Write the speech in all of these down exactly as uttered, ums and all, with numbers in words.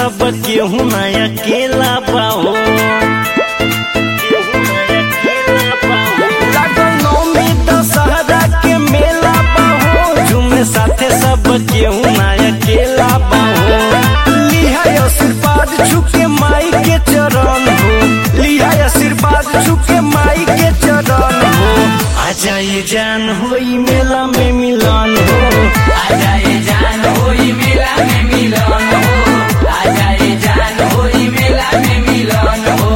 सब केहू ना अकेला बाहो। लागल नौमी दशहरा के मेला बाहो, झूमे साथे सब केहू ना अकेला बाहो। लिहा आशीर्वाद छुके माई के चरण हो, लिहा आशीर्वाद छुके माई के चरण हो। आजा ये जान होई मेला में मिलन हो, आजा ये जान होई मेला में मिलन हो, आजा ये जान होई मेला में मिलन हो।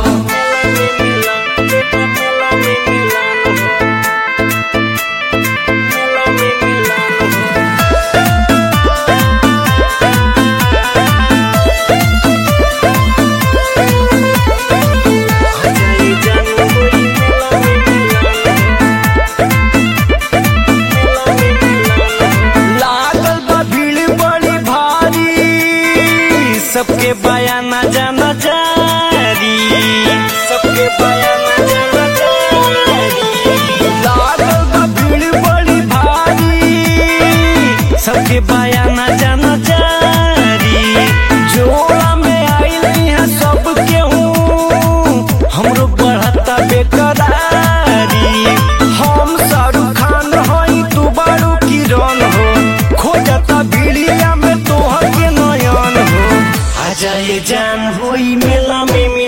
सबके बयाना जाना जारी, सबके बयाना जाना जारी। लागल बा भीड़ बड़ी भारी, सबके बयाना जाना जारी। जोड़ा में आइल यहाँ सब केहू, हमरो बढ़ता बेकरारी। हम शाहरुख खान हई तू बारू किरण हो, खोजता भीड़िया में तोहर के नयन हो। आजा ये जान होई मेला में